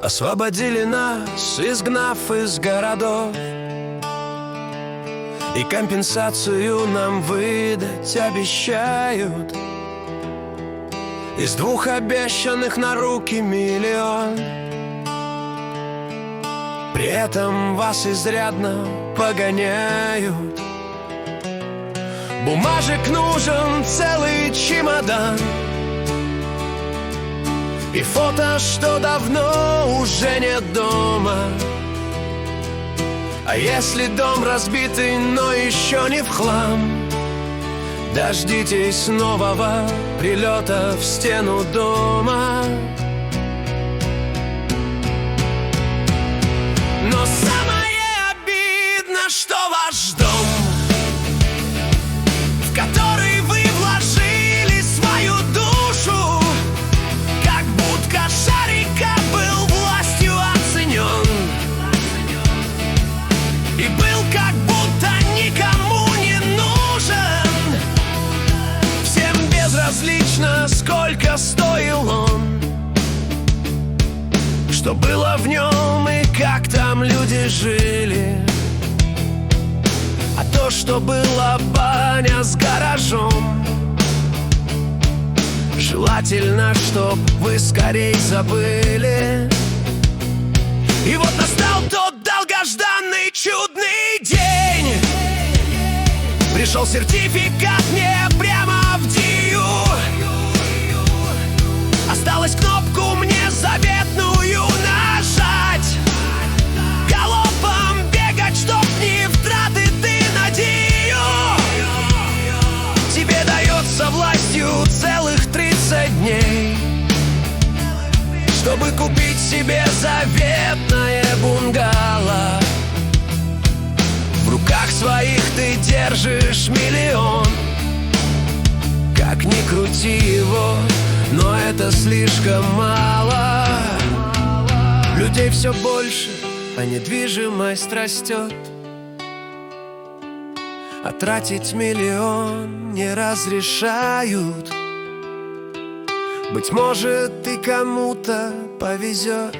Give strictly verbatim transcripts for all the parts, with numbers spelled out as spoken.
освободили нас, изгнав из городов, и компенсацию нам выдать обещают. Из двух обещанных на руки миллион. При этом вас изрядно погоняют. Бумажек нужен целый чемодан, и фото, что давно уже нет дома. А если дом разбитый, но еще не в хлам, дождитесь нового прилета в стену дома. Но самое обидно, что ваш дом, в который вы вложили свою душу, как будка шарика, был властью оценен. И был как будто никому не нужен. Всем безразлично, сколько стоил он, что было в нем и как там люди жили. А то, что была баня с гаражом, желательно, чтоб вы скорей забыли. И вот настал тот долгожданный чудный день. Пришел сертификат мне прямо в дию. Осталось кнопку мне заветную нажать, галопом бегать, чтоб не в траты ты надею. Тебе дается властью целых тридцать дней, чтобы купить себе заветное бунгало. В руках своих ты держишь миллион. Как ни крути его, но это слишком мало. Людей все больше, а недвижимость растет. А тратить миллион не разрешают. Быть может, и кому-то повезет,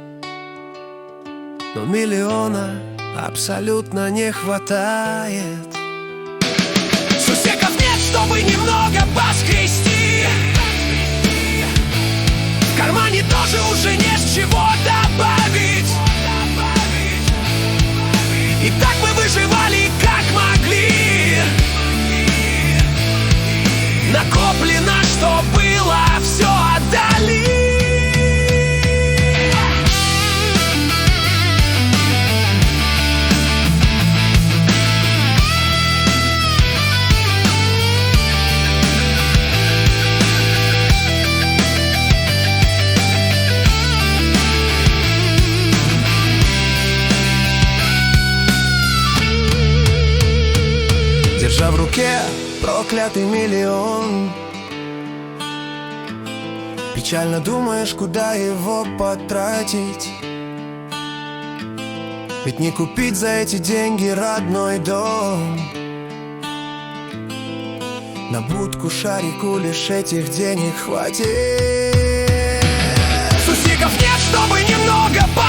но миллиона абсолютно не хватает. Сусеков нет, чтобы немного поскрести. В кармане тоже уже не с чего добавить. И так мы выживали как могли. Накоплено, что было, все отдали. Держа в руке проклятый миллион, печально думаешь, куда его потратить. Ведь не купить за эти деньги родной дом. На будку, шарику лишь этих денег хватит. Сусеков нет, чтобы немного потратить.